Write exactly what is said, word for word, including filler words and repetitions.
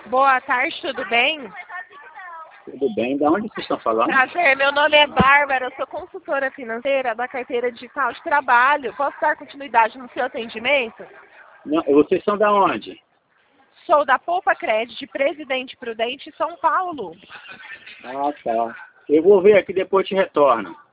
Boa tarde, tudo bem? Tudo bem, de onde vocês estão falando? Prazer, meu nome é Bárbara, eu sou consultora financeira da carteira digital de trabalho. Posso dar continuidade no seu atendimento? Não, vocês são da onde? Sou da Poupa Crédito, de Presidente Prudente, São Paulo. Ah, tá. Eu vou ver aqui, depois te retorno.